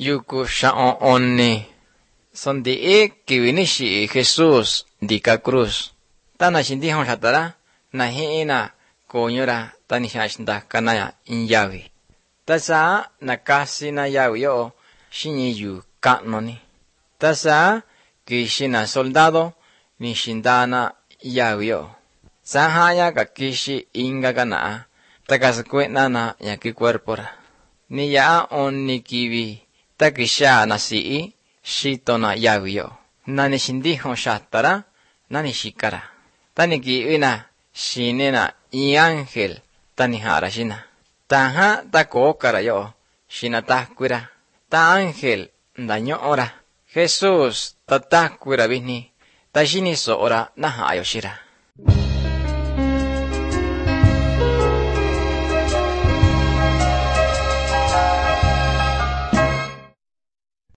yuku sha'on onni. Sondi'i kiwinishi Jesus dika cruz. Tana shindihon shatara na hi'ina konyora tani shashinda kanaya inyawi. Tasa nakasi na yawi yo shinyi yu kanoni. Tasa kishina soldado ni shindana yawi yo. Sahaya ka kishi inga kana takaskwena na yaki cuerpora. Ni ya onni kiwi takisha na sii shito na yawi yo. Nani shindihon shatara nani shikara. Tani kiwina shinena i ángel tani harashina. Taha takokara yo shinatakwira. Ta ángel daño ora. Jesus tatakwira bihni. Ta shini so ora naha ayoshira.